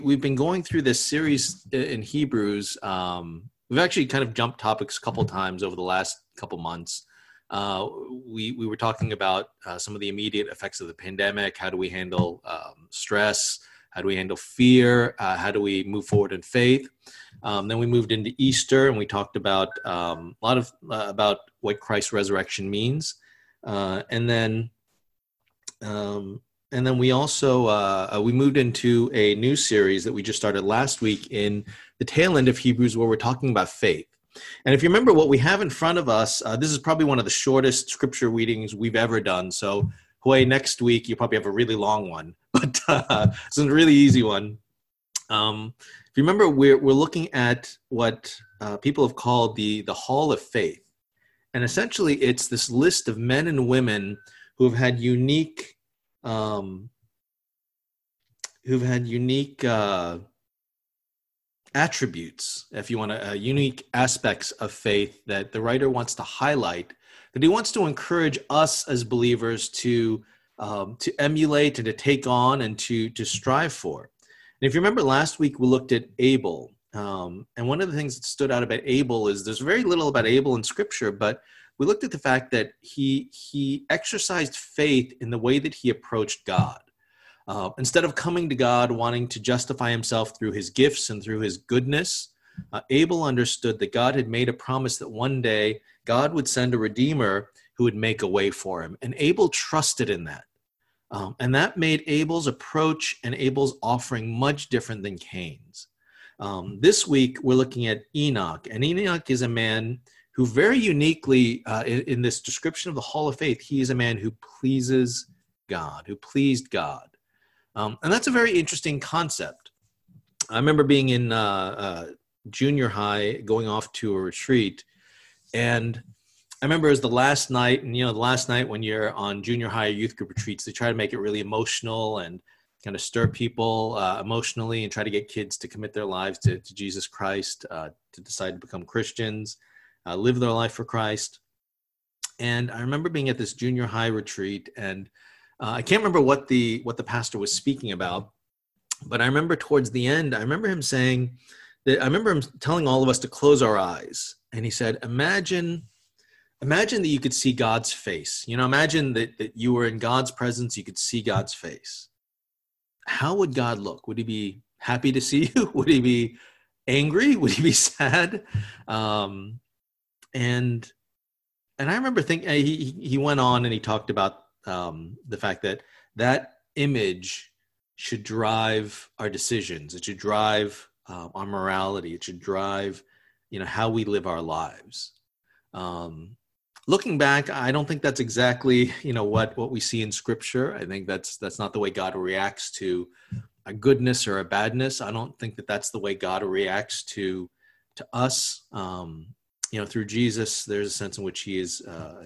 We've been going through this series in Hebrews. We've actually kind of jumped topics a couple times over the last couple months. We were talking about some of the immediate effects of the pandemic. How do we handle stress? How do we handle fear? How do we move forward in faith? Then we moved into Easter, and we talked about a lot of about what Christ's resurrection means. And then we also we moved into a new series that we just started last week in the tail end of Hebrews, where we're talking about faith. And if you remember what we have in front of us, this is probably one of the shortest scripture readings we've ever done. So, Hue, next week you probably have a really long one, but it's a really easy one. If you remember, we're looking at what people have called the Hall of Faith, and essentially it's this list of men and women who have had unique attributes, if you want to, unique aspects of faith that the writer wants to highlight, that he wants to encourage us as believers to emulate and to take on and to strive for. And if you remember last week, we looked at Abel. And one of the things that stood out about Abel is there's very little about Abel in Scripture, but we looked at the fact that he exercised faith in the way that he approached God. Instead of coming to God wanting to justify himself through his gifts and through his goodness, Abel understood that God had made a promise that one day God would send a Redeemer who would make a way for him. And Abel trusted in that. And that made Abel's approach and Abel's offering much different than Cain's. This week, we're looking at Enoch. And Enoch is a man who very uniquely, in this description of the Hall of Faith, he is a man who pleases God, who pleased God. And that's a very interesting concept. I remember being in junior high, going off to a retreat, and I remember it was the last night, and the last night when you're on junior high youth group retreats, they try to make it really emotional and kind of stir people emotionally and try to get kids to commit their lives to Jesus Christ, to decide to become Christians, live their life for Christ. And I remember being at this junior high retreat, and I can't remember what the pastor was speaking about, but I remember towards the end, I remember him saying that, I remember him telling all of us to close our eyes. And he said, imagine that you could see God's face. Imagine that you were in God's presence, you could see God's face. How would God look? Would he be happy to see you? Would he be angry? Would he be sad? And I remember thinking, he went on and he talked about the fact that image should drive our decisions. It should drive our morality. It should drive, how we live our lives. Looking back, I don't think that's exactly, what we see in Scripture. I think that's not the way God reacts to a goodness or a badness. I don't think that that's the way God reacts to us. Through Jesus, there's a sense in which he is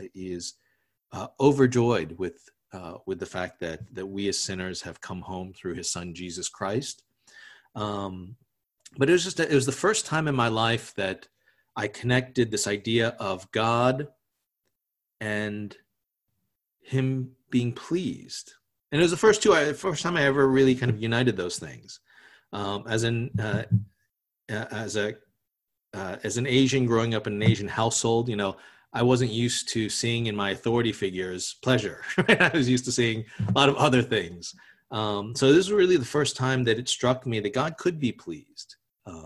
overjoyed with the fact that we as sinners have come home through his son, Jesus Christ. But it was the first time in my life that I connected this idea of God and him being pleased. And it was the first time I ever really kind of united those things. As an Asian growing up in an Asian household, I wasn't used to seeing in my authority figures pleasure. Right? I was used to seeing a lot of other things. So this was really the first time that it struck me that God could be pleased.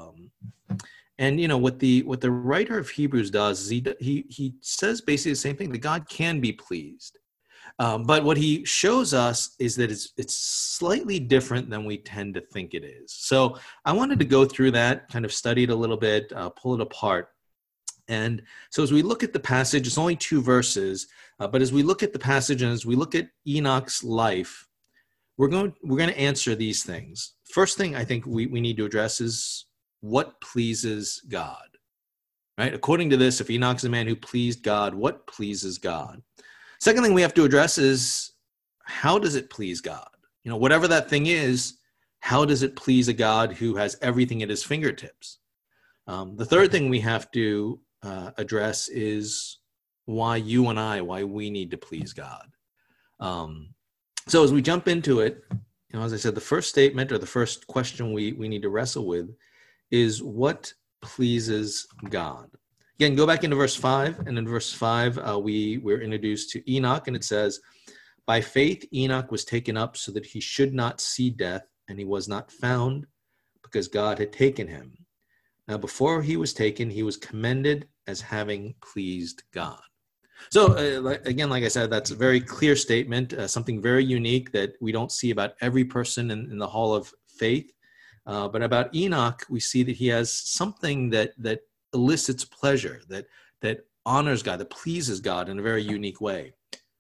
And what the writer of Hebrews does is he says basically the same thing, that God can be pleased. But what he shows us is that it's slightly different than we tend to think it is. So I wanted to go through that, kind of study it a little bit, pull it apart. And so as we look at the passage, it's only 2 verses, but as we look at the passage and as we look at Enoch's life, we're going to answer these things. First thing I think we need to address is what pleases God, right? According to this, if Enoch's a man who pleased God, what pleases God? Second thing we have to address is, how does it please God? Whatever that thing is, how does it please a God who has everything at his fingertips? The third thing we have to address is why we need to please God. So as we jump into it, as I said, the first statement or the first question we need to wrestle with is what pleases God. Again, go back into verse 5, and in verse 5, we're introduced to Enoch, and it says, by faith Enoch was taken up so that he should not see death, and he was not found because God had taken him. Now, before he was taken, he was commended as having pleased God. So again, like I said, that's a very clear statement, something very unique that we don't see about every person in the hall of faith. But about Enoch, we see that he has something that elicits pleasure, that honors God, that pleases God in a very unique way.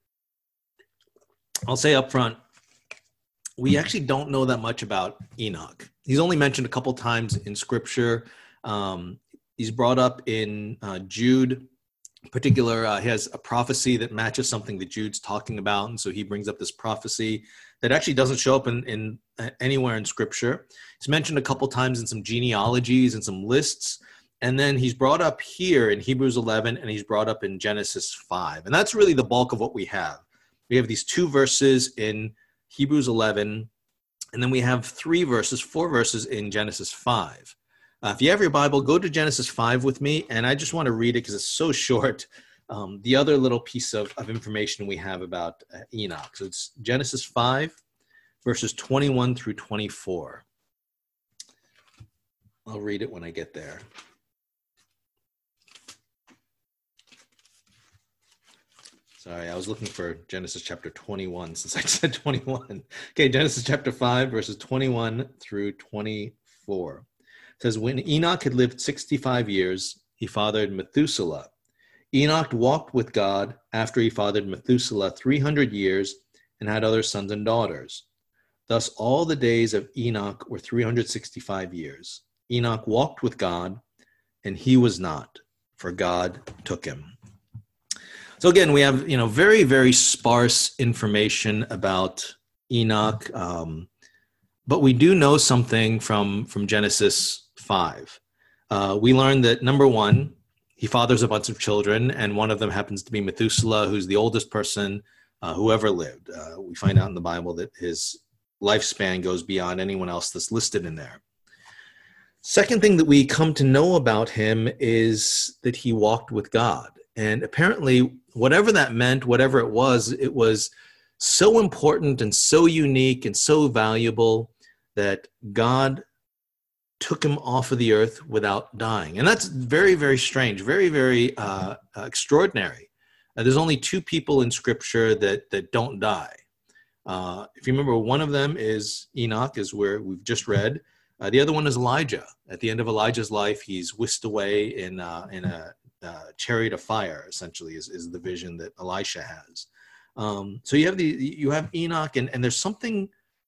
I'll say up front, we actually don't know that much about Enoch. He's only mentioned a couple times in Scripture. He's brought up in Jude. In particular, he has a prophecy that matches something that Jude's talking about, and so he brings up this prophecy that actually doesn't show up in anywhere in Scripture. He's mentioned a couple times in some genealogies and some lists, and then he's brought up here in Hebrews 11, and he's brought up in Genesis 5, and that's really the bulk of what we have. We have these 2 verses in Hebrews 11, and then we have 4 verses in Genesis 5. If you have your Bible, go to Genesis 5 with me, and I just want to read it because it's so short. The other little piece of information we have about Enoch. So it's Genesis 5, verses 21 through 24. I'll read it when I get there. Sorry, I was looking for Genesis chapter 21 since I said 21. Okay, Genesis chapter 5, verses 21 through 24. It says, when Enoch had lived 65 years, he fathered Methuselah. Enoch walked with God after he fathered Methuselah 300 years and had other sons and daughters. Thus all the days of Enoch were 365 years. Enoch walked with God, and he was not, for God took him. So again, we have very, very sparse information about Enoch, but we do know something from Genesis 5. We learned that, number one, he fathers a bunch of children, and one of them happens to be Methuselah, who's the oldest person who ever lived. We find out in the Bible that his lifespan goes beyond anyone else that's listed in there. Second thing that we come to know about him is that he walked with God. And apparently, whatever that meant, whatever it was so important and so unique and so valuable that God took him off of the earth without dying. And that's very, very strange, very, very extraordinary. There's only 2 people in Scripture that don't die. If you remember, one of them is Enoch, is where we've just read. The other one is Elijah. At the end of Elijah's life, he's whisked away in a chariot of fire, essentially, is the vision that Elisha has. So you have Enoch, and there's something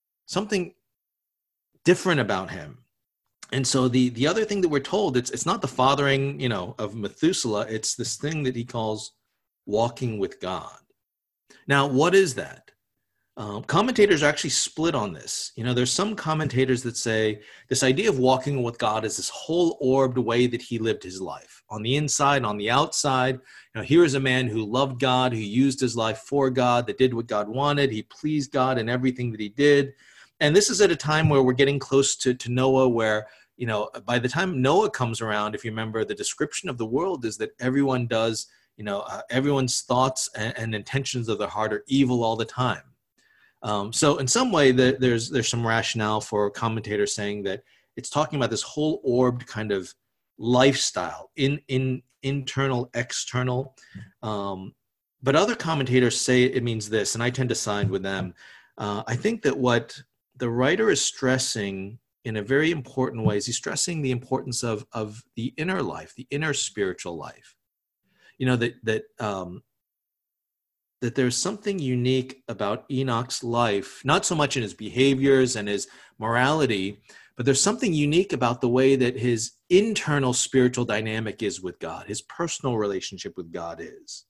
different about him. And so the other thing that we're told, it's not the fathering, of Methuselah. It's this thing that he calls walking with God. Now, what is that? Commentators are actually split on this. There's some commentators that say this idea of walking with God is this whole orbed way that he lived his life. On the inside, on the outside, here is a man who loved God, who used his life for God, that did what God wanted. He pleased God in everything that he did. And this is at a time where we're getting close to Noah, where, by the time Noah comes around, if you remember, the description of the world is that everyone does, everyone's thoughts and intentions of their heart are evil all the time. So in some way, there's some rationale for commentators saying that it's talking about this whole orbed kind of lifestyle, in internal, external. But other commentators say it means this, and I tend to side with them. I think that what the writer is stressing in a very important way is he's stressing the importance of the inner life, the inner spiritual life. That there's something unique about Enoch's life, not so much in his behaviors and his morality, but there's something unique about the way that his internal spiritual dynamic is with God, his personal relationship with God is.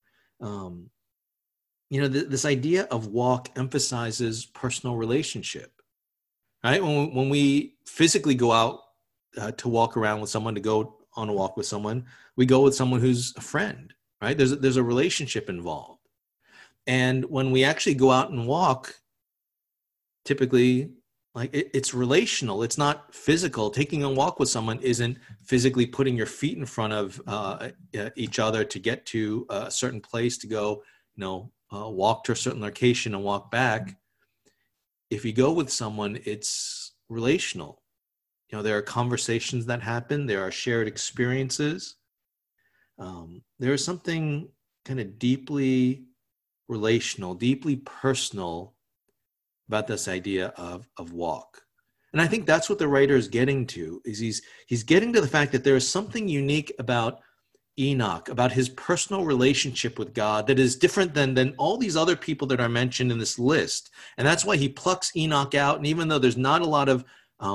This idea of walk emphasizes personal relationship, right? When we physically go out to walk around with someone, to go on a walk with someone, we go with someone who's a friend, right? There's a relationship involved. And when we actually go out and walk typically, like it's relational. It's not physical. Taking a walk with someone isn't physically putting your feet in front of each other to get to a certain place to go, walk to a certain location and walk back. If you go with someone, it's relational. There are conversations that happen. There are shared experiences. There is something kind of deeply relational, deeply personal about this idea of walk. And I think that's what the writer is getting to, is he's getting to the fact that there is something unique about Enoch, about his personal relationship with God that is different than all these other people that are mentioned in this list. And that's why he plucks Enoch out. And even though there's not a lot of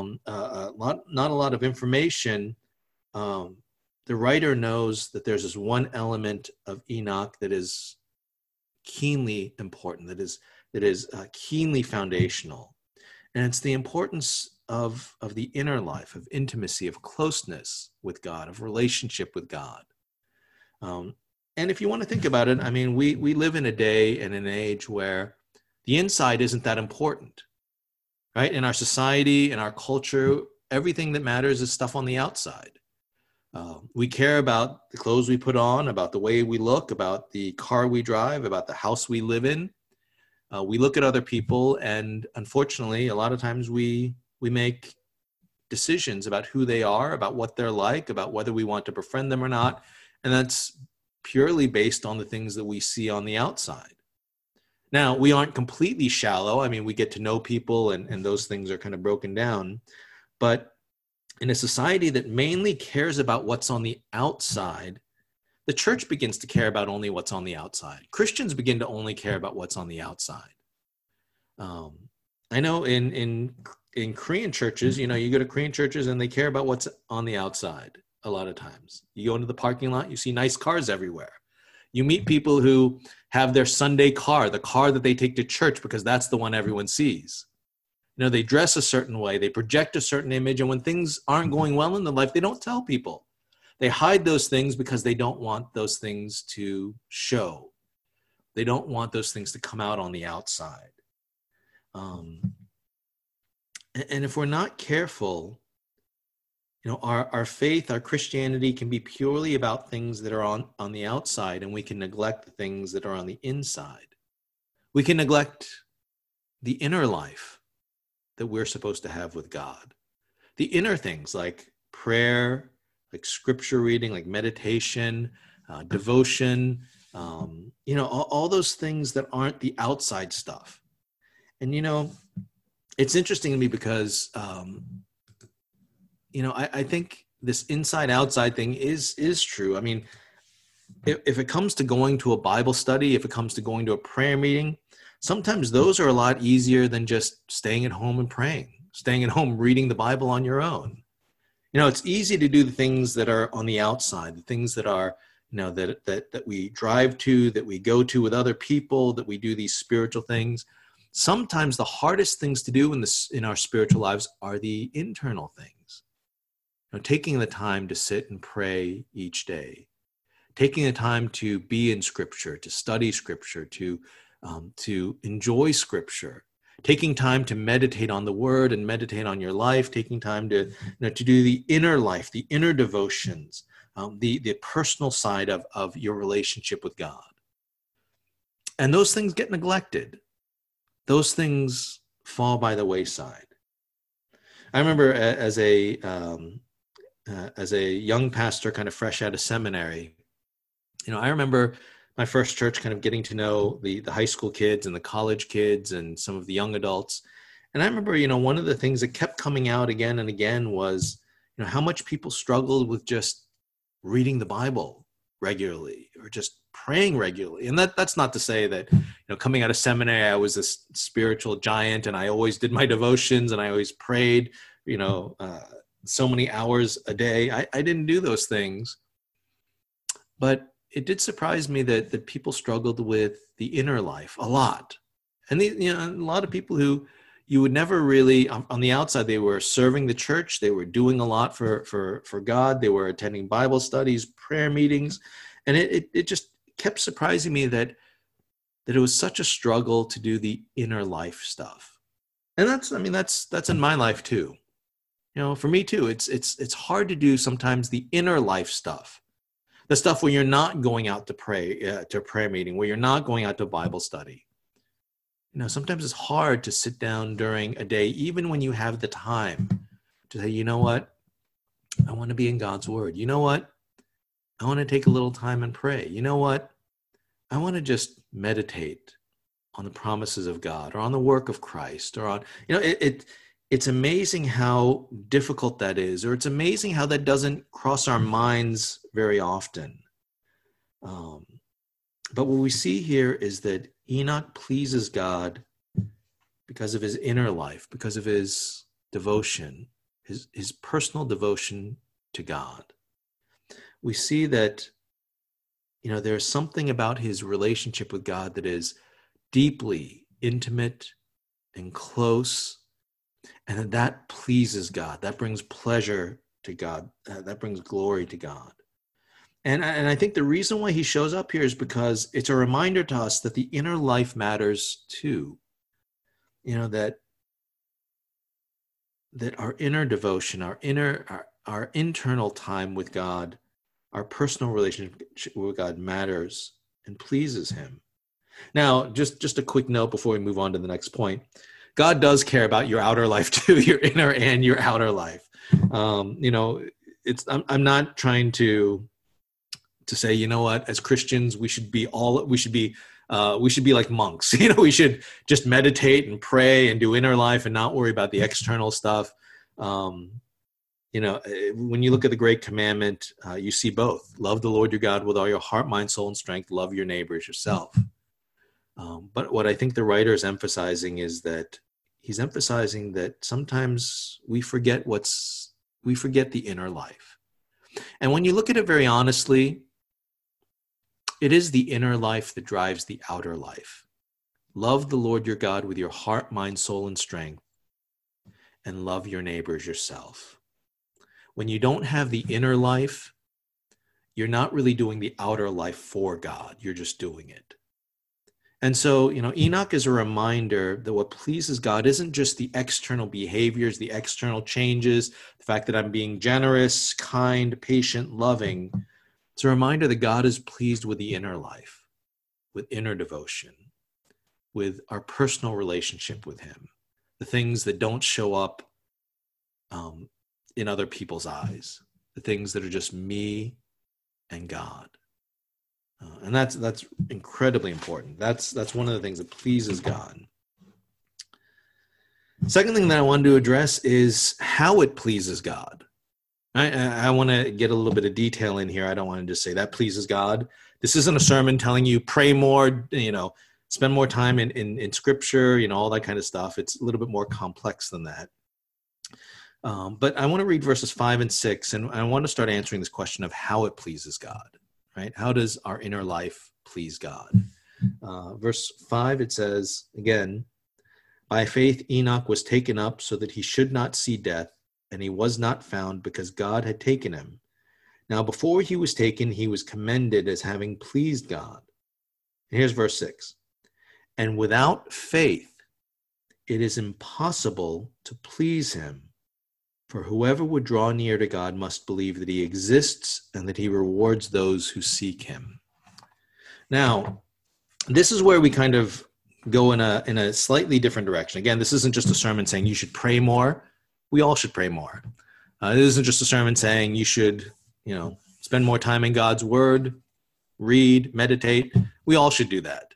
information, the writer knows that there's this one element of Enoch that is keenly important, that is keenly foundational. And it's the importance of the inner life, of intimacy, of closeness with God, of relationship with God. And if you want to think about it, I mean, we live in a day and an age where the inside isn't that important, right? In our society, in our culture, everything that matters is stuff on the outside. We care about the clothes we put on, about the way we look, about the car we drive, about the house we live in. We look at other people, and unfortunately, a lot of times we make decisions about who they are, about what they're like, about whether we want to befriend them or not. And that's purely based on the things that we see on the outside. Now, we aren't completely shallow. I mean, we get to know people, and those things are kind of broken down. But in a society that mainly cares about what's on the outside, the church begins to care about only what's on the outside. Christians begin to only care about what's on the outside. I know in Korean churches, you go to Korean churches and they care about what's on the outside a lot of times. You go into the parking lot, you see nice cars everywhere. You meet people who have their Sunday car, the car that they take to church because that's the one everyone sees. They dress a certain way, they project a certain image, and when things aren't going well in their life, they don't tell people. They hide those things because they don't want those things to show. They don't want those things to come out on the outside. And if we're not careful, our faith, our Christianity can be purely about things that are on the outside, and we can neglect the things that are on the inside. We can neglect the inner life that we're supposed to have with God. The inner things like prayer, like scripture reading, like meditation, devotion, all those things that aren't the outside stuff. And, it's interesting to me because, I think this inside-outside thing is true. I mean, if it comes to going to a Bible study, if it comes to going to a prayer meeting, sometimes those are a lot easier than just staying at home and praying, staying at home reading the Bible on your own. It's easy to do the things that are on the outside, the things that are, that we drive to, that we go to with other people, that we do these spiritual things. Sometimes the hardest things to do in our spiritual lives are the internal things. Taking the time to sit and pray each day, taking the time to be in Scripture, to study Scripture, to enjoy Scripture, taking time to meditate on the Word and meditate on your life, taking time to do the inner life, the inner devotions, the personal side of your relationship with God. And those things get neglected. Those things fall by the wayside. I remember as a young pastor, kind of fresh out of seminary, I remember my first church kind of getting to know the high school kids and the college kids and some of the young adults. And I remember, one of the things that kept coming out again and again was, how much people struggled with just reading the Bible regularly or just praying regularly. And that's not to say that, coming out of seminary, I was this spiritual giant and I always did my devotions and I always prayed, so many hours a day. I didn't do those things. But it did surprise me that people struggled with the inner life a lot. And a lot of people who you would never really, on the outside, they were serving the church. They were doing a lot for God. They were attending Bible studies, prayer meetings. And it just kept surprising me that it was such a struggle to do the inner life stuff. And that's in my life too. For me too, it's hard to do sometimes the inner life stuff, the stuff where you're not going out to pray, to a prayer meeting, where you're not going out to Bible study. Sometimes it's hard to sit down during a day, even when you have the time, to say, you know what, I want to be in God's word. You know what, I want to take a little time and pray. You know what, I want to just meditate on the promises of God or on the work of Christ or on, it's amazing how difficult that is, or it's amazing how that doesn't cross our minds very often. But what we see here is that Enoch pleases God because of his inner life, because of his devotion, his personal devotion to God. We see that, there's something about his relationship with God that is deeply intimate and close, and that pleases God. That brings pleasure to God. That brings glory to God. And I think the reason why he shows up here is because it's a reminder to us that the inner life matters too. That our inner devotion, our internal time with God, our personal relationship with God matters and pleases him. Now, just a quick note before we move on to the next point. God does care about your outer life too, your inner and your outer life. I'm not trying to say, as Christians, we should be like monks. We should just meditate and pray and do inner life and not worry about the external stuff. When you look at the great commandment, you see both. Love the Lord your God with all your heart, mind, soul, and strength. Love your neighbor as yourself. But what I think the writer is emphasizing is that he's emphasizing that sometimes we forget the inner life. And when you look at it very honestly, it is the inner life that drives the outer life. Love the Lord your God with your heart, mind, soul, and strength, and love your neighbor as yourself. When you don't have the inner life, you're not really doing the outer life for God. You're just doing it. And so, Enoch is a reminder that what pleases God isn't just the external behaviors, the external changes, the fact that I'm being generous, kind, patient, loving. It's a reminder that God is pleased with the inner life, with inner devotion, with our personal relationship with him, the things that don't show up in other people's eyes, the things that are just me and God. And that's incredibly important. That's one of the things that pleases God. Second thing that I wanted to address is how it pleases God. I want to get a little bit of detail in here. I don't want to just say that pleases God. This isn't a sermon telling you pray more, spend more time in scripture, all that kind of stuff. It's a little bit more complex than that. But I want to read verses 5 and 6, and I want to start answering this question of how it pleases God. Right? How does our inner life please God? Verse 5, it says, again, by faith Enoch was taken up so that he should not see death, and he was not found because God had taken him. Now before he was taken, he was commended as having pleased God. And here's verse 6. And without faith, it is impossible to please him. For whoever would draw near to God must believe that he exists and that he rewards those who seek him. Now, this is where we kind of go in a slightly different direction. Again, this isn't just a sermon saying you should pray more. We all should pray more. This isn't just a sermon saying you should, spend more time in God's word, read, meditate. We all should do that.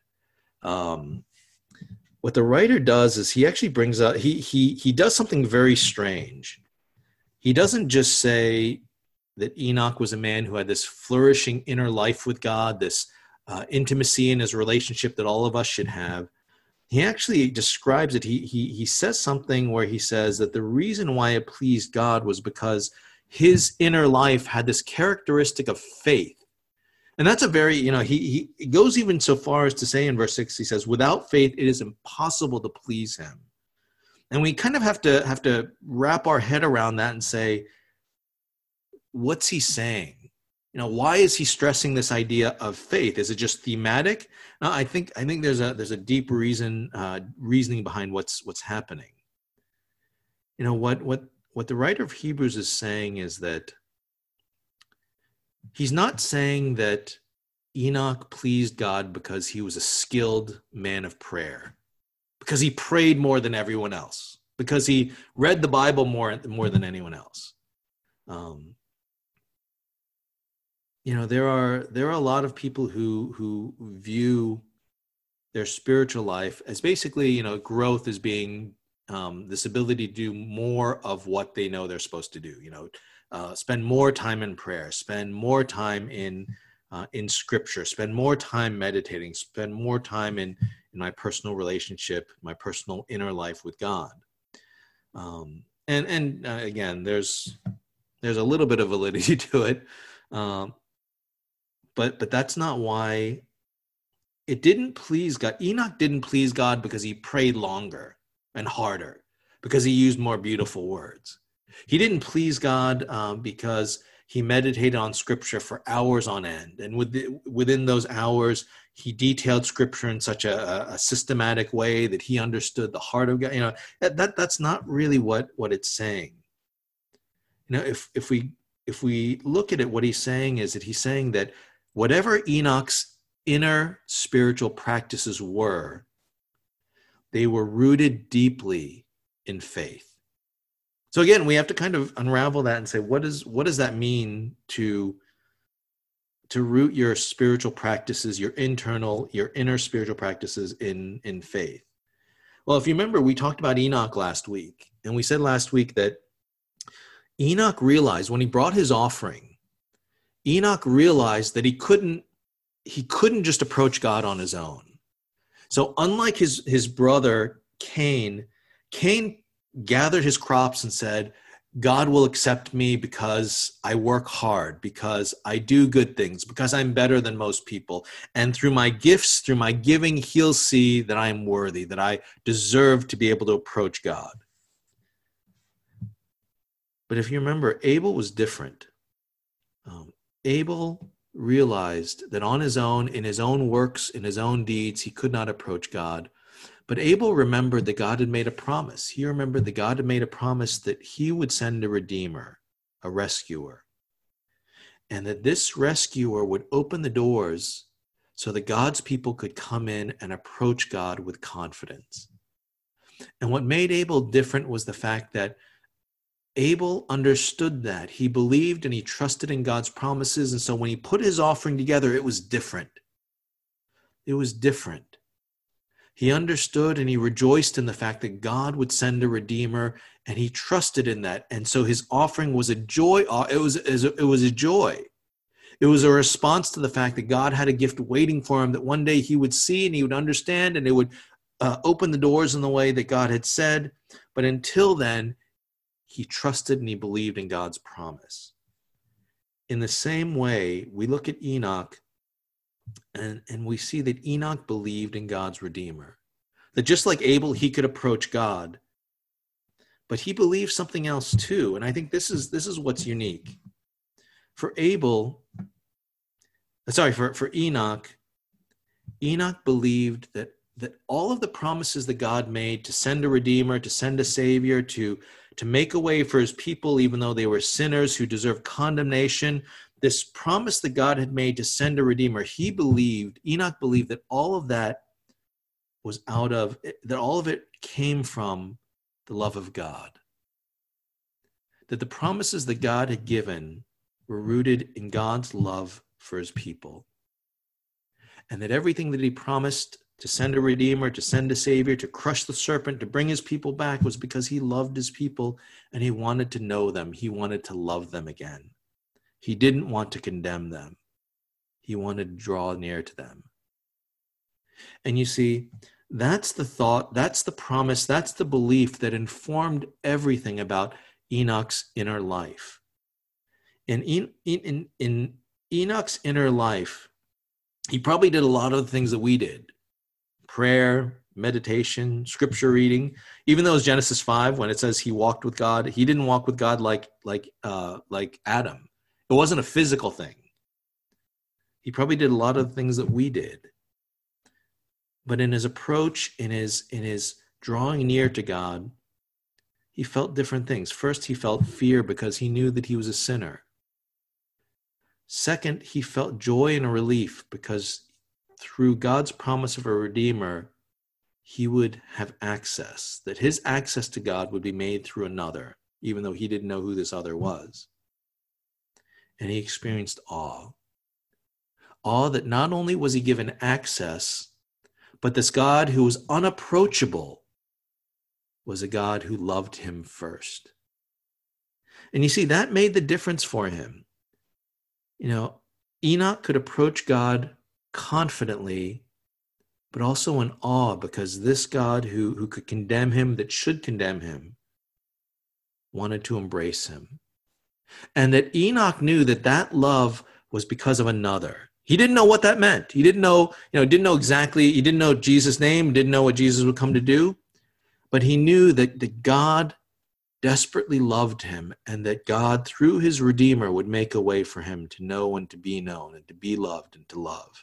What the writer does is he actually brings up, he does something very strange. He doesn't just say that Enoch was a man who had this flourishing inner life with God, this intimacy in his relationship that all of us should have. He actually describes it. He says something where he says that the reason why it pleased God was because his inner life had this characteristic of faith. And that's a very, he goes even so far as to say in verse 6, he says, without faith, it is impossible to please him. And we kind of have to wrap our head around that and say, what's he saying? Why is he stressing this idea of faith? Is it just thematic? No, I think there's a deep reasoning behind what's happening. What the writer of Hebrews is saying is that he's not saying that Enoch pleased God because he was a skilled man of prayer, because he prayed more than everyone else, because he read the Bible more than anyone else. There are a lot of people who view their spiritual life as basically, growth as being this ability to do more of what they know they're supposed to do. Spend more time in prayer, spend more time in Scripture, spend more time meditating, spend more time in my personal relationship, my personal inner life with God. Again, there's a little bit of validity to it, but that's not why it didn't please God. Enoch didn't please God because he prayed longer and harder, because he used more beautiful words. He didn't please God because he meditated on Scripture for hours on end, and within those hours, he detailed Scripture in such a systematic way that he understood the heart of God. That's not really what it's saying. If we look at it, what he's saying is that he's saying that whatever Enoch's inner spiritual practices were, they were rooted deeply in faith. So again, we have to kind of unravel that and say, what does that mean to root your spiritual practices, your inner spiritual practices in faith? Well, if you remember, we talked about Enoch last week, and we said last week that Enoch realized when he brought his offering, Enoch realized that he couldn't just approach God on his own. So unlike his brother Cain gathered his crops and said, God will accept me because I work hard, because I do good things, because I'm better than most people. And through my gifts, through my giving, he'll see that I am worthy, that I deserve to be able to approach God. But if you remember, Abel was different. Abel realized that on his own, in his own works, in his own deeds, he could not approach God. But Abel remembered that God had made a promise. He remembered that God had made a promise that he would send a redeemer, a rescuer, and that this rescuer would open the doors so that God's people could come in and approach God with confidence. And what made Abel different was the fact that Abel understood that. He believed and he trusted in God's promises. And so when he put his offering together, it was different. It was different. He understood and he rejoiced in the fact that God would send a redeemer, and he trusted in that. And so his offering was a joy. It was a joy. It was a response to the fact that God had a gift waiting for him that one day he would see and he would understand, and it would open the doors in the way that God had said. But until then, he trusted and he believed in God's promise. In the same way, we look at Enoch and we see that Enoch believed in God's Redeemer. That just like Abel, he could approach God, but he believed something else too. And I think this is what's unique. For Enoch, Enoch believed that all of the promises that God made to send a Redeemer, to send a Savior, to make a way for his people, even though they were sinners who deserved condemnation, this promise that God had made to send a Redeemer, Enoch believed that all of that all of it came from the love of God. That the promises that God had given were rooted in God's love for his people. And that everything that he promised to send a Redeemer, to send a Savior, to crush the serpent, to bring his people back, was because he loved his people and he wanted to know them. He wanted to love them again. He didn't want to condemn them. He wanted to draw near to them. And you see, that's the thought, that's the promise, that's the belief that informed everything about Enoch's inner life. And in Enoch's inner life, he probably did a lot of the things that we did. Prayer, meditation, scripture reading. Even though it's Genesis 5, when it says he walked with God, he didn't walk with God like Adam. It wasn't a physical thing. He probably did a lot of the things that we did. But in his approach, in his drawing near to God, he felt different things. First, he felt fear because he knew that he was a sinner. Second, he felt joy and a relief because through God's promise of a Redeemer, he would have access, that his access to God would be made through another, even though he didn't know who this other was. And he experienced awe. Awe that not only was he given access, but this God who was unapproachable was a God who loved him first. And you see, that made the difference for him. You know, Enoch could approach God confidently, but also in awe, because this God who could condemn him, that should condemn him, wanted to embrace him. And that Enoch knew that that love was because of another. He didn't know what that meant. He didn't know, didn't know exactly, he didn't know Jesus' name, didn't know what Jesus would come to do, but he knew that God desperately loved him, and that God, through his Redeemer, would make a way for him to know and to be known and to be loved and to love.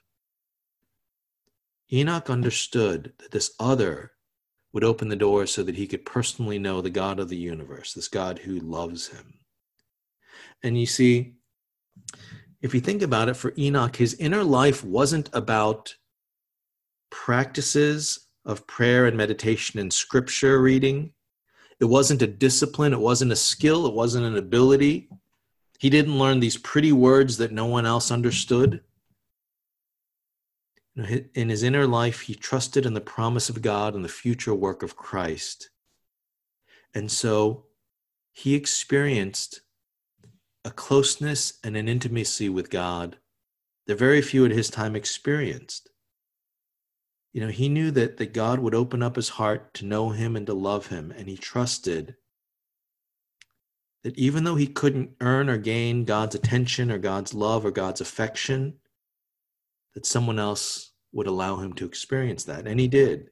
Enoch understood that this other would open the door so that he could personally know the God of the universe, this God who loves him. And you see, if you think about it, for Enoch, his inner life wasn't about practices of prayer and meditation and scripture reading. It wasn't a discipline. It wasn't a skill. It wasn't an ability. He didn't learn these pretty words that no one else understood. In his inner life, he trusted in the promise of God and the future work of Christ. And so he experienced a closeness and an intimacy with God that very few at his time experienced. He knew that God would open up his heart to know him and to love him, and he trusted that even though he couldn't earn or gain God's attention or God's love or God's affection, that someone else would allow him to experience that. And he did.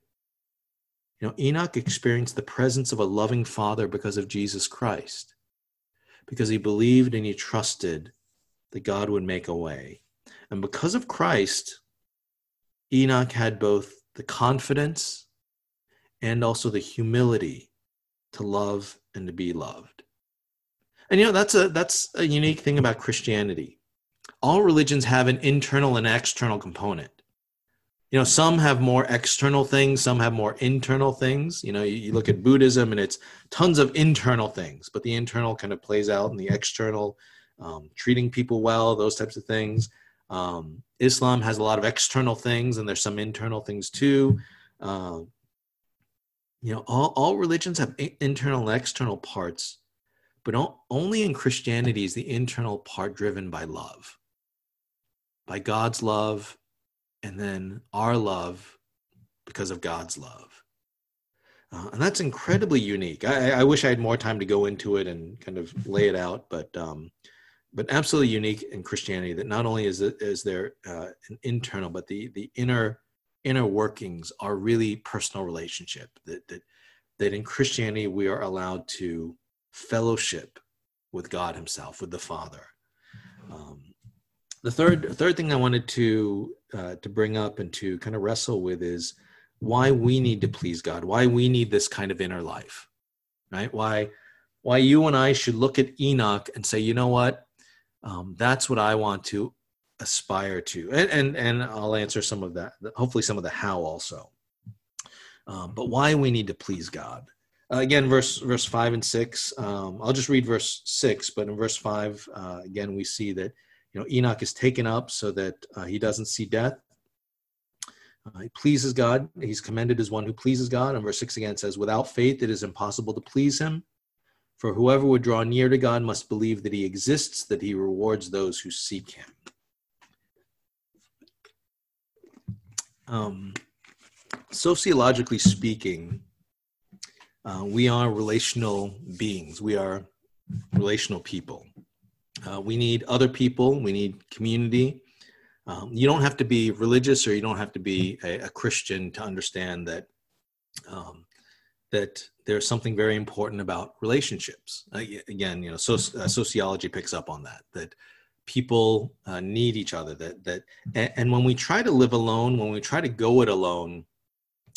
Enoch experienced the presence of a loving Father because of Jesus Christ, because he believed and he trusted that God would make a way. And because of Christ, Enoch had both the confidence and also the humility to love and to be loved. And that's a unique thing about Christianity. All religions have an internal and external component. Some have more external things, some have more internal things. You look at Buddhism and it's tons of internal things, but the internal kind of plays out in the external, treating people well, those types of things. Islam has a lot of external things, and there's some internal things too. All religions have internal and external parts, but only in Christianity is the internal part driven by love, by God's love, and then our love because of God's love. And that's incredibly unique. I wish I had more time to go into it and kind of lay it out, but absolutely unique in Christianity, that not only is there an internal, but the inner workings are really personal relationship, that in Christianity we are allowed to fellowship with God himself, with the Father. The third thing I wanted to bring up and to kind of wrestle with is why we need to please God, why we need this kind of inner life, right? Why you and I should look at Enoch and say, you know what? That's what I want to aspire to. And I'll answer some of that, hopefully some of the how also. But why we need to please God. Again, verse 5 and 6, I'll just read verse 6, but in verse 5, again, we see that, Enoch is taken up so that he doesn't see death. He pleases God. He's commended as one who pleases God. And verse 6 again says, without faith, it is impossible to please him. For whoever would draw near to God must believe that he exists, that he rewards those who seek him. Sociologically speaking, we are relational beings. We are relational people. We need other people. We need community. You don't have to be religious or you don't have to be a Christian to understand that that there's something very important about relationships. Again, sociology picks up on that people need each other. And when we try to live alone, when we try to go it alone,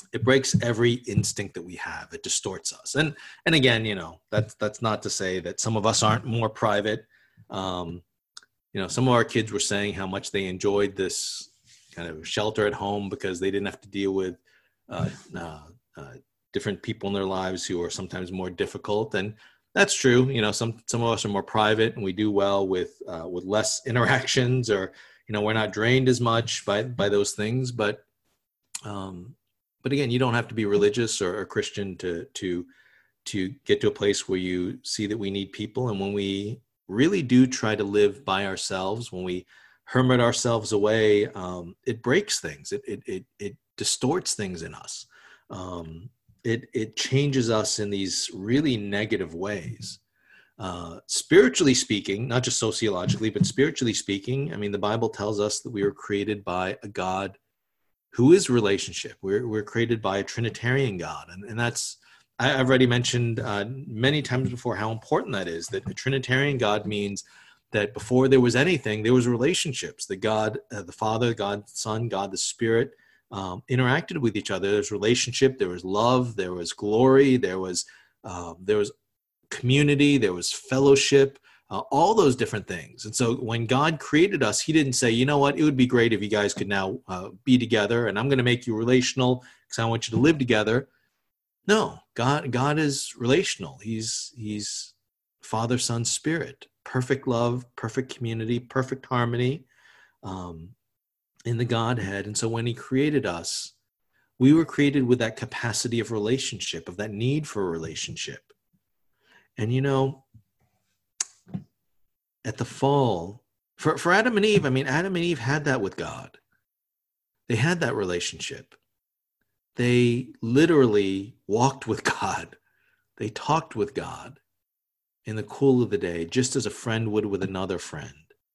it breaks every instinct that we have. It distorts us. And again, that's not to say that some of us aren't more private. Some of our kids were saying how much they enjoyed this kind of shelter at home because they didn't have to deal with different people in their lives who are sometimes more difficult. And that's true. Some of us are more private and we do well with less interactions, or, we're not drained as much by those things. But again, you don't have to be religious or a Christian to get to a place where you see that we need people. And when we really do try to live by ourselves, when we hermit ourselves away, it breaks things. It distorts things in us. It changes us in these really negative ways. Spiritually speaking, not just sociologically, but spiritually speaking, I mean, the Bible tells us that we were created by a God who is relationship. We're created by a Trinitarian God. And that's, I've already mentioned many times before how important that is, that a Trinitarian God means that before there was anything, there was relationships, that God, the Father, God, the Son, God, the Spirit, interacted with each other. There was relationship, there was love, there was glory, there was community, there was fellowship, all those different things. And so when God created us, he didn't say, you know what, it would be great if you guys could now be together, and I'm going to make you relational because I want you to live together. No, God is relational. He's Father, Son, Spirit, perfect love, perfect community, perfect harmony in the Godhead. And so when he created us, we were created with that capacity of relationship, of that need for a relationship. And at the fall, for Adam and Eve, I mean, Adam and Eve had that with God. They had that relationship. They literally walked with God. They talked with God in the cool of the day, just as a friend would with another friend.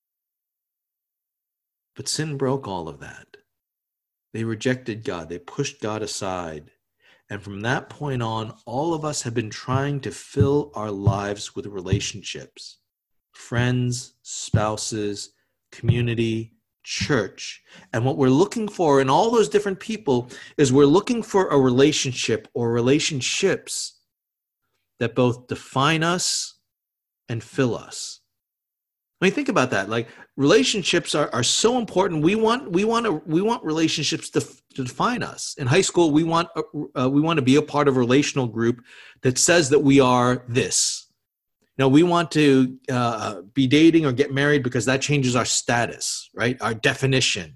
But sin broke all of that. They rejected God. They pushed God aside. And from that point on, all of us have been trying to fill our lives with relationships, friends, spouses, community, church. And what we're looking for in all those different people is we're looking for a relationship or relationships that both define us and fill us. I mean, think about that. Like, relationships are so important. We want relationships to define us. In high school, we want to be a part of a relational group that says that we are this. We want to be dating or get married because that changes our status, right? Our definition.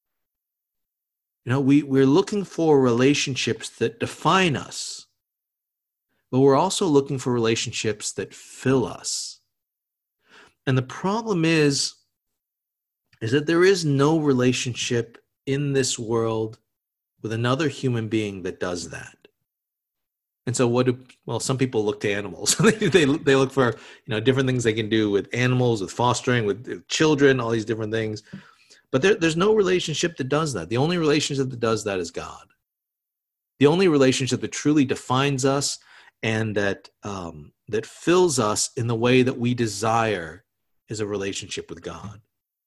We're looking for relationships that define us, but we're also looking for relationships that fill us. And the problem is that there is no relationship in this world with another human being that does that. And so some people look to animals. they look for, different things they can do with animals, with fostering, with children, all these different things. But there's no relationship that does that. The only relationship that does that is God. The only relationship that truly defines us and that fills us in the way that we desire is a relationship with God.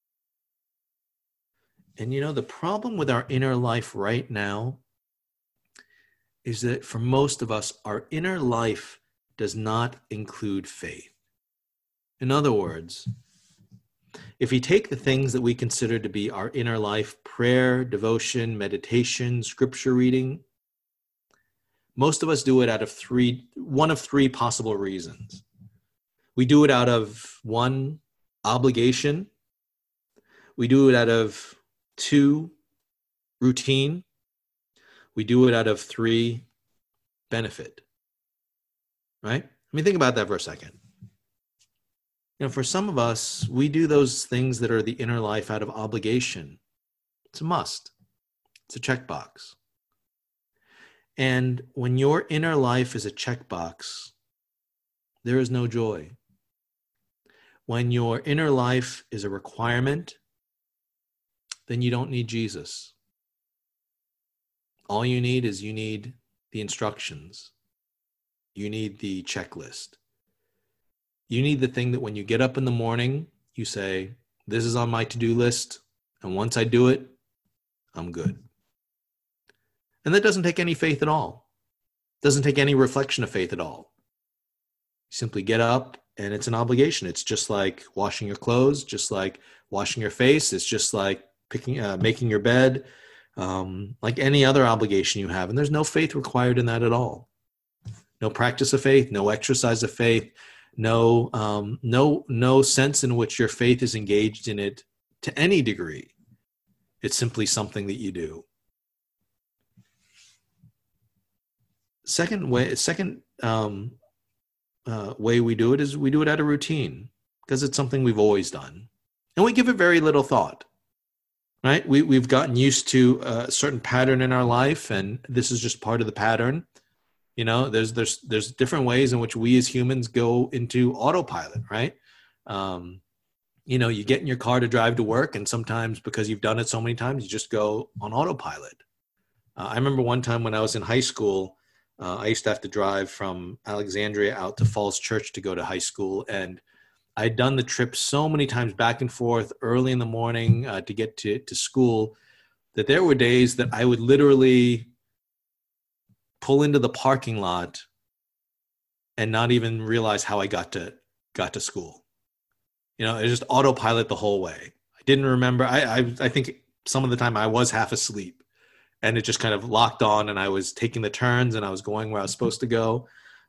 And the problem with our inner life right now is that for most of us, our inner life does not include faith. In other words, if you take the things that we consider to be our inner life, prayer, devotion, meditation, scripture reading, most of us do it out of one of three possible reasons. We do it out of 1, obligation. We do it out of 2, routine. We do it out of 3, benefit. Right? I mean, think about that for a second. For some of us, we do those things that are the inner life out of obligation. It's a must. It's a checkbox. And when your inner life is a checkbox, there is no joy. When your inner life is a requirement, then you don't need Jesus. All you need is the instructions. You need the checklist. You need the thing that when you get up in the morning, you say, this is on my to-do list, and once I do it, I'm good. And that doesn't take any faith at all. Doesn't take any reflection of faith at all. You simply get up, and it's an obligation. It's just like washing your clothes, just like washing your face. It's just like making your bed, like any other obligation you have. And there's no faith required in that at all. No practice of faith, no exercise of faith, no sense in which your faith is engaged in it to any degree. It's simply something that you do. Second way we do it is we do it out of routine, because it's something we've always done, and we give it very little thought. Right? We've gotten used to a certain pattern in our life, and this is just part of the pattern. There's different ways in which we as humans go into autopilot, right? You get in your car to drive to work, and sometimes because you've done it so many times, you just go on autopilot. I remember one time when I was in high school, I used to have to drive from Alexandria out to Falls Church to go to high school, and I'd done the trip so many times back and forth early in the morning to get to school, that there were days that I would literally pull into the parking lot and not even realize how I got to school. It was just autopilot the whole way. I didn't remember. I think some of the time I was half asleep, and it just kind of locked on, and I was taking the turns, and I was going where I was supposed to go.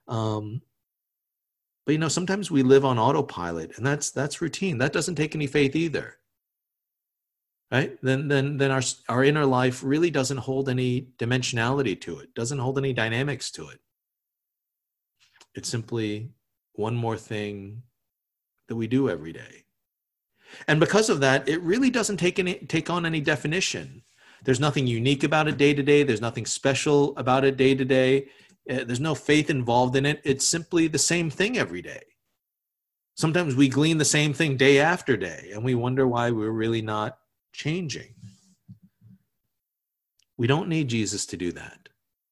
But sometimes we live on autopilot, and that's routine. That doesn't take any faith either. Right? Then our inner life really doesn't hold any dimensionality to it, doesn't hold any dynamics to it. It's simply one more thing that we do every day. And because of that, it really doesn't take on any definition. There's nothing unique about it day to day. There's nothing special about it day to day. There's no faith involved in it. It's simply the same thing every day. Sometimes we glean the same thing day after day, and we wonder why we're really not changing. We don't need Jesus to do that.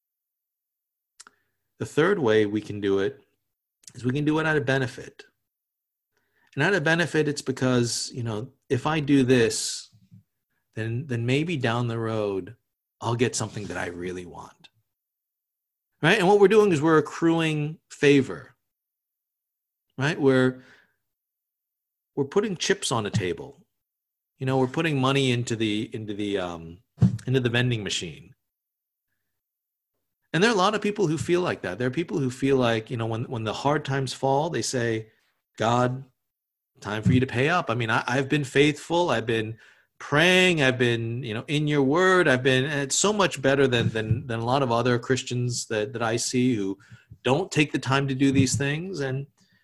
The third way we can do it is we can do it out of benefit. And out of benefit, it's because, if I do this, then maybe down the road, I'll get something that I really want. Right? And what we're doing is we're accruing favor. Right? We're putting chips on a table. We're putting money into the vending machine. And there are a lot of people who feel like that. There are people who feel like, when the hard times fall, they say, God, time for you to pay up. I mean, I've been faithful. I've been praying. I've been, in your word. It's so much better than a lot of other Christians that I see who don't take the time to do these things. And,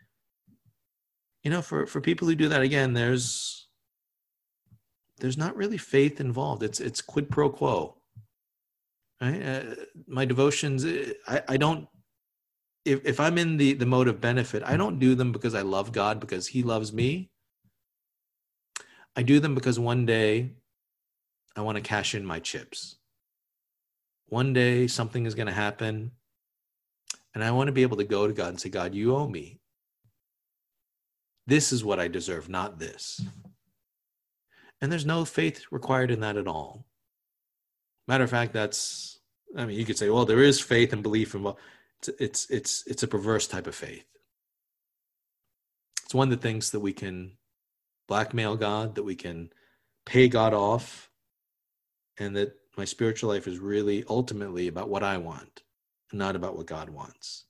for people who do that, again, there's not really faith involved. It's quid pro quo. Right? My devotions, I don't, if I'm in the mode of benefit, I don't do them because I love God, because he loves me. I do them because one day I want to cash in my chips. One day something is going to happen, and I want to be able to go to God and say, God, you owe me. This is what I deserve, not this. And there's no faith required in that at all. Matter of fact, you could say, well, there is faith and belief involved. It's a perverse type of faith. It's one that thinks that we can blackmail God, that we can pay God off, and that my spiritual life is really ultimately about what I want and not about what God wants.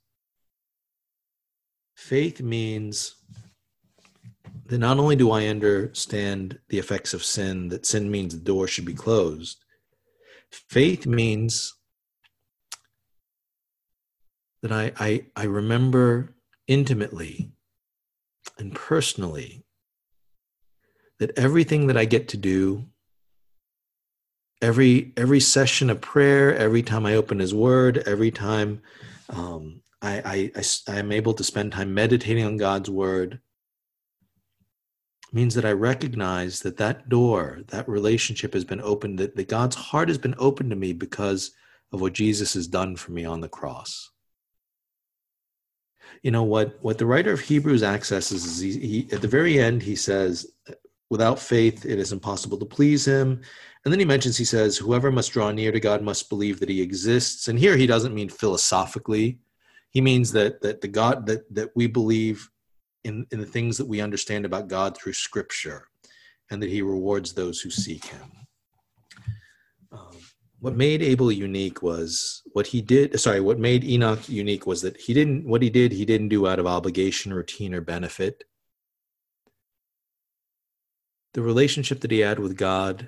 Faith means that not only do I understand the effects of sin, that sin means the door should be closed. Faith means that I remember intimately and personally that everything that I get to do, every session of prayer, every time I open his word, every time I am able to spend time meditating on God's word, means that I recognize that door, that relationship has been opened, that God's heart has been opened to me because of what Jesus has done for me on the cross. What the writer of Hebrews accesses is he at the very end, he says, without faith, it is impossible to please him. And then he says, whoever must draw near to God must believe that he exists. And here he doesn't mean philosophically. He means that the God that we believe in the things that we understand about God through Scripture, and that he rewards those who seek him. What made Abel unique was what he did. What made Enoch unique was that he didn't do out of obligation, routine, or benefit. The relationship that he had with God,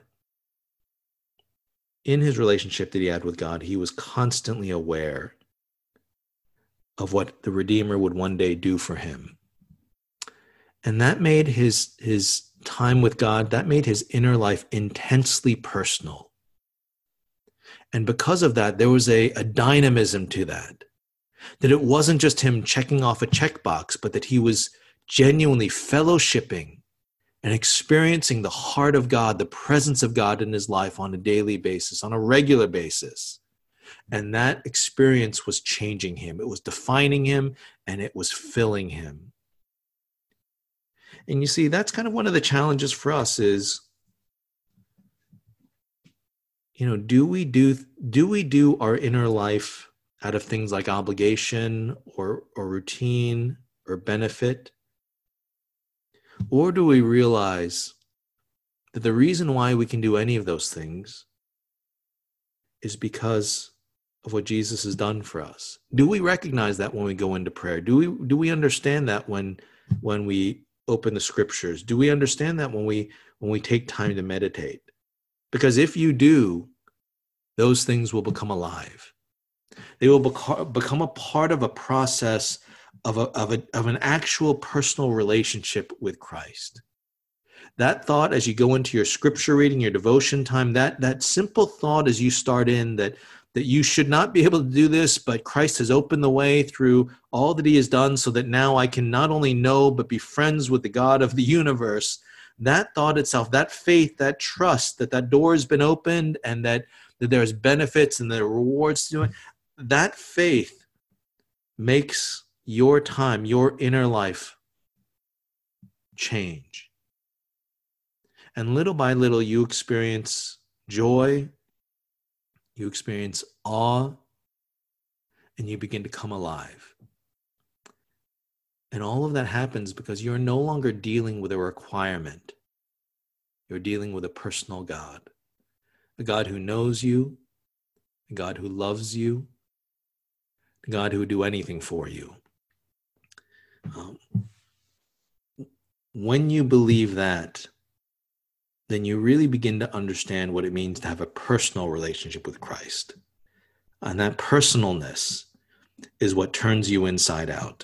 in his relationship that he had with God, he was constantly aware of what the Redeemer would one day do for him. And that made his time with God, that made his inner life intensely personal. And because of that, there was a dynamism to that it wasn't just him checking off a checkbox, but that he was genuinely fellowshipping and experiencing the heart of God, the presence of God in his life on a daily basis, on a regular basis. And that experience was changing him. It was defining him, and it was filling him. And you see, that's kind of one of the challenges for us is, do we do our inner life out of things like obligation or routine or benefit? Or do we realize that the reason why we can do any of those things is because of what Jesus has done for us? Do we recognize that when we go into prayer? Do we understand that when we open the Scriptures? Do we understand that when we take time to meditate? Because if you do, those things will become alive. They will become a part of a process of an actual personal relationship with Christ. That thought, as you go into your scripture reading, your devotion time, that simple thought as you start in that you should not be able to do this, but Christ has opened the way through all that he has done so that now I can not only know, but be friends with the God of the universe. That thought itself, that faith, that trust that door has been opened and that there's benefits and there are rewards to it, that faith makes your time, your inner life change. And little by little, you experience joy, you experience awe, and you begin to come alive. And all of that happens because you're no longer dealing with a requirement. You're dealing with a personal God, a God who knows you, a God who loves you, a God who would do anything for you. When you believe that, then you really begin to understand what it means to have a personal relationship with Christ. And that personalness is what turns you inside out.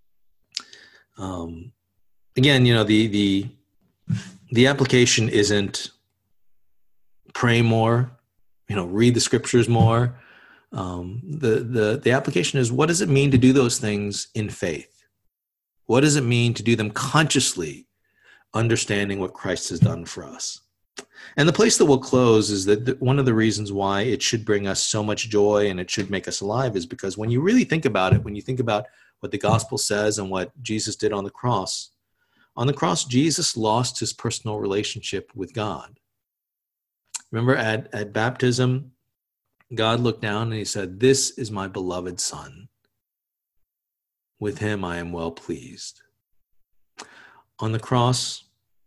Again, the application isn't pray more, read the scriptures more. The application is, what does it mean to do those things in faith? What does it mean to do them consciously, understanding what Christ has done for us? And the place that we'll close is that one of the reasons why it should bring us so much joy and it should make us alive is because when you really think about it, when you think about what the gospel says and what Jesus did on the cross, Jesus lost his personal relationship with God. Remember at baptism, God looked down and he said, "This is my beloved Son. With him I am well pleased." On the cross,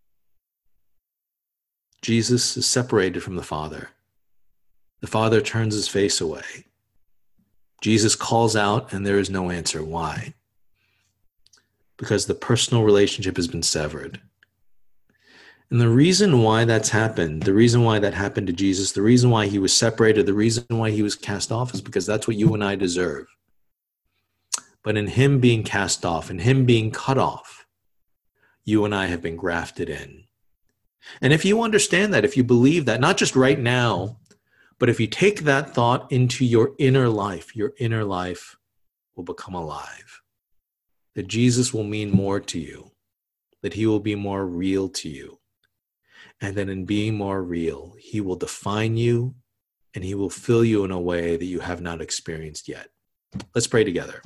Jesus is separated from the Father. The Father turns his face away. Jesus calls out and there is no answer. Why? Because the personal relationship has been severed. And the reason why that's happened, the reason why that happened to Jesus, the reason why he was separated, the reason why he was cast off is because that's what you and I deserve. But in him being cast off, in him being cut off, you and I have been grafted in. And if you understand that, if you believe that, not just right now, but if you take that thought into your inner life will become alive. That Jesus will mean more to you, that he will be more real to you. And that in being more real, he will define you and he will fill you in a way that you have not experienced yet. Let's pray together.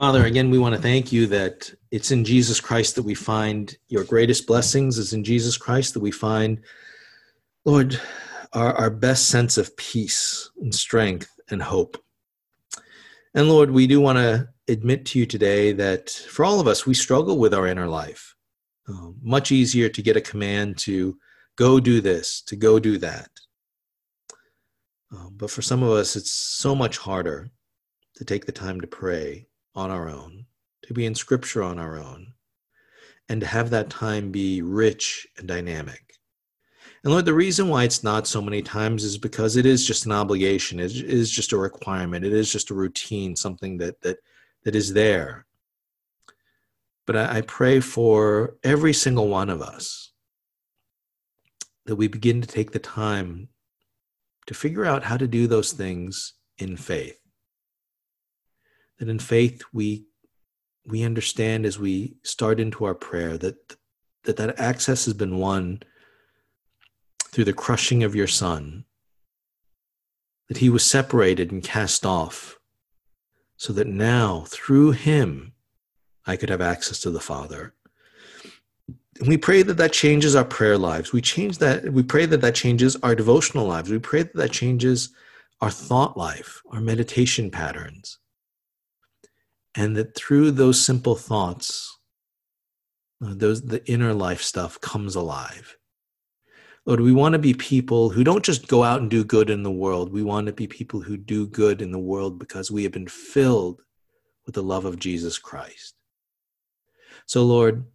Father, again, we want to thank you that it's in Jesus Christ that we find your greatest blessings. It's in Jesus Christ that we find, Lord, our best sense of peace and strength and hope. And Lord, we do want to admit to you today that for all of us, we struggle with our inner life. Much easier to get a command to go do this, to go do that. But for some of us, it's so much harder to take the time to pray on our own, to be in Scripture on our own, and to have that time be rich and dynamic. And Lord, the reason why it's not so many times is because it is just an obligation. It is just a requirement. It is just a routine, something that is there. But I pray for every single one of us that we begin to take the time to figure out how to do those things in faith. That in faith we understand as we start into our prayer that access has been won through the crushing of your Son, that he was separated and cast off, so that now through him I could have access to the Father. And we pray that changes our prayer lives. We pray that changes our devotional lives. We pray that changes our thought life, our meditation patterns. And that through those simple thoughts, the inner life stuff comes alive. Lord, we want to be people who don't just go out and do good in the world. We want to be people who do good in the world because we have been filled with the love of Jesus Christ. So, Lord,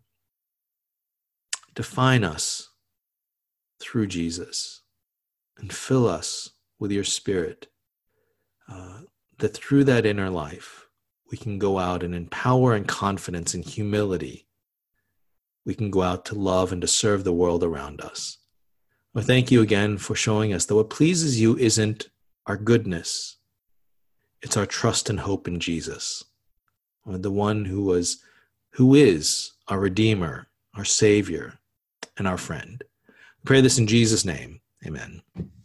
define us through Jesus and fill us with your Spirit, that through that inner life, we can go out and in power and confidence and humility, we can go out to love and to serve the world around us. Well, thank you again for showing us that what pleases you isn't our goodness, it's our trust and hope in Jesus, the one who is our Redeemer, our Savior, and our friend. We pray this in Jesus' name. Amen.